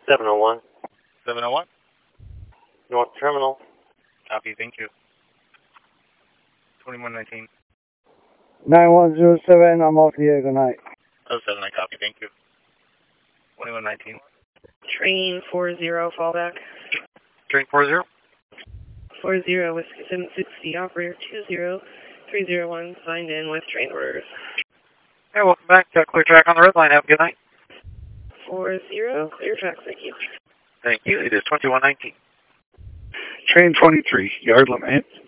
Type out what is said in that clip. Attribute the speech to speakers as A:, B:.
A: 701.
B: 701.
A: North Terminal.
B: Copy, thank you. 2119.
C: 9107, I'm off the air, good night.
B: 07, I copy, thank you. 2119.
D: Train 40, fallback.
B: Train 40.
D: 40, Whiskey 760, operator 20301, signed in with train orders.
B: Hey, welcome back. Clear track on the red line. Have a good night.
D: 40, clear track, thank you.
B: Thank you. It is 2119.
E: Train 23, yard limit.